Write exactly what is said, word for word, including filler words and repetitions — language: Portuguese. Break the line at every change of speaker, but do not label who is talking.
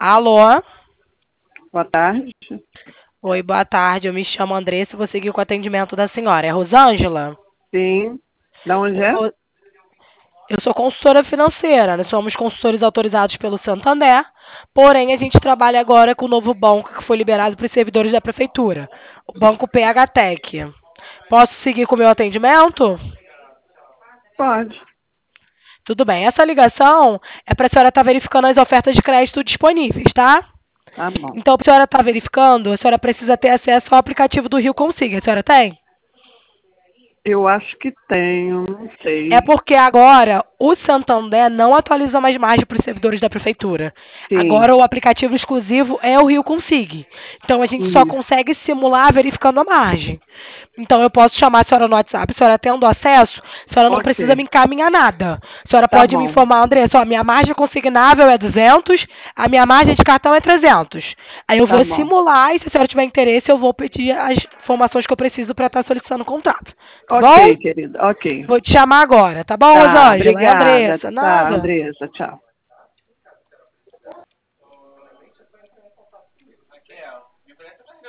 Alô?
Boa tarde.
Oi, boa tarde. Eu me chamo Andressa e vou seguir com o atendimento da senhora. É Rosângela?
Sim. Da onde é?
Ro- Eu sou consultora financeira. Nós somos consultores autorizados pelo Santander. Porém, a gente trabalha agora com o novo banco que foi liberado para os servidores da prefeitura. O Banco P H Tec. Posso seguir com o meu atendimento?
Pode.
Tudo bem. Essa ligação é para a senhora estar verificando as ofertas de crédito disponíveis, tá?
Tá bom.
Então, para a senhora estar verificando, a senhora precisa ter acesso ao aplicativo do Rio Consiga. A senhora tem?
Eu acho que tenho, não sei.
É porque agora o Santander não atualiza mais margem para os servidores da prefeitura.
Sim.
Agora o aplicativo exclusivo é o Rio Consigue. Então a gente só
Isso.
consegue simular verificando a margem. Então eu posso chamar a senhora no WhatsApp, a senhora tendo acesso, a senhora não
Ok.
precisa me encaminhar nada. A senhora
Tá
pode me
bom.
informar, Andressa, ó, minha margem consignável é duzentos, a minha margem de cartão é trezentos. Aí eu
Tá
vou
bom.
simular e se a senhora tiver interesse eu vou pedir as informações que eu preciso para estar solicitando o contrato. Tá
Ok,
bom?
querida. Ok.
Vou te chamar agora, tá bom,
Tá,
Rosângela? É
obrigada.
Andressa,
Tá,
nada.
Andressa. Tchau.